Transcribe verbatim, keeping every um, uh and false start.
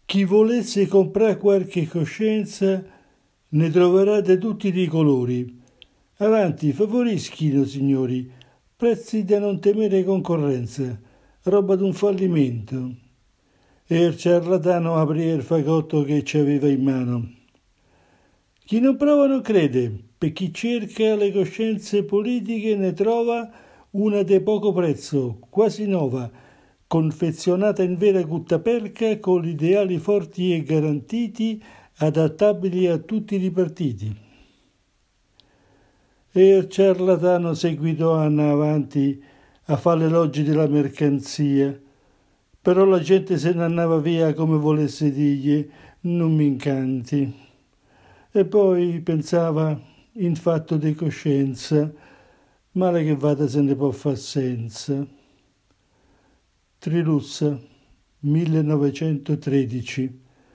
Chi volesse comprare qualche coscienza ne troverà di tutti i colori. Avanti, favorischino, signori, prezzi da non temere concorrenza, roba d'un fallimento. E il ciarlatano aprì il fagotto che ci aveva in mano. Chi non prova non crede, per chi cerca le coscienze politiche ne trova una di poco prezzo, quasi nuova, confezionata in vera guttaperca con ideali forti e garantiti, adattabili a tutti i partiti. E il ciarlatano seguitò andare avanti a fare l'elogi della mercanzia, però la gente se ne andava via come volesse dirgli, non mi incanti. E poi pensava, in fatto di coscienza, male che vada se ne può far senza. Trilussa, millenovecentotredici.